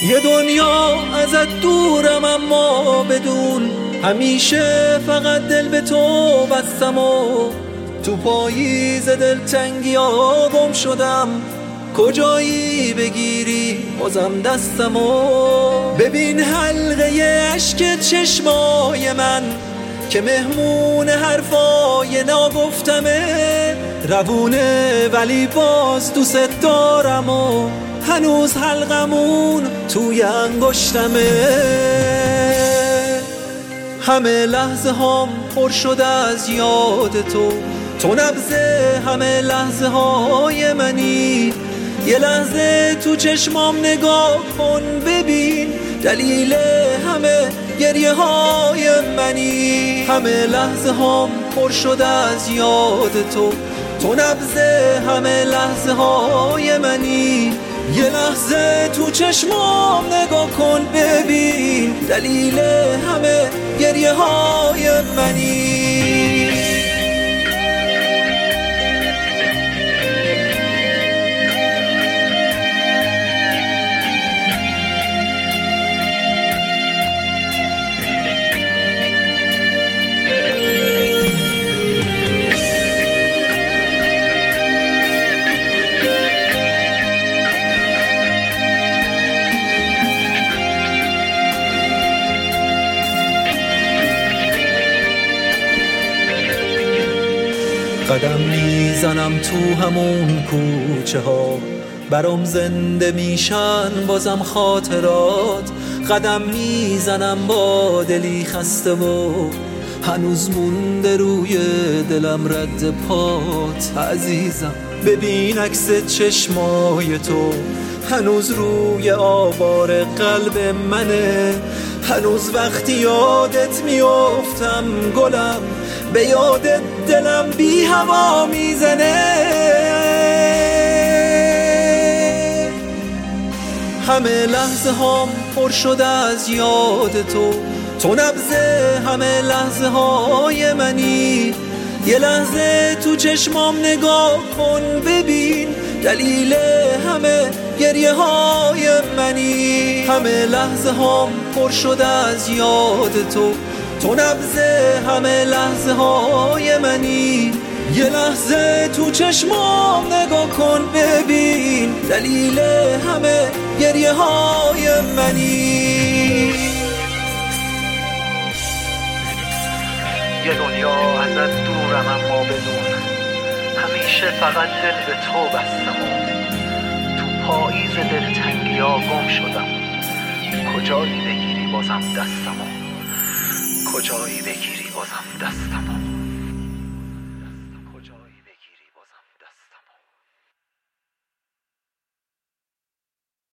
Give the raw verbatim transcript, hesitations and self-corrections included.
یه دنیا ازت دورم اما بدون، همیشه فقط دل به تو بستم و تو پاییز دلتنگی ها گم شدم. کجایی بگیری بازم دستمو؟ ببین حلقه عشق چشمای من که مهمون حرفای ناگفتمه، روونه ولی باز دوست دارم و هنوز حلقمون توی انگشتمه. همه لحظه هم پر شده از یاد تو، تو نبض همه لحظه های منی. یه لحظه تو چشمام نگاه کن ببین، دلیل همه گریه های منی. همه لحظه هم پر شده از یاد تو، تو نبض همه لحظه های منی. یه لحظه تو چشمام نگاه کن ببین، دلیل همه گریه های منی. قدم میزنم تو همون کوچه ها، برام زنده میشن بازم خاطرات. قدم میزنم با دلی خسته و هنوز مونده روی دلم رد پات. عزیزم ببین عکس چشمای تو هنوز روی آوار قلب منه. هنوز وقتی یادت میافتم گلم، به یادت دلم بی هوا میزنه. همه لحظه هم پر شده از یاد تو، تو نبض همه لحظه های منی. یه لحظه تو چشمام نگاه کن ببین، دلیل همه گریه های منی. همه لحظه هم پر شده از یاد تو، تو نبض همه لحظه های منی. یه لحظه تو چشمام نگاه کن ببین، دلیل همه گریه های منی. یه دنیا ازت دورم اما بدون، همیشه فقط دل به تو بستم و تو پاییز دلتنگی ها گم شدم. کجایی بگیری بازم دستمو؟ کجایی بگیری بازم دستمو؟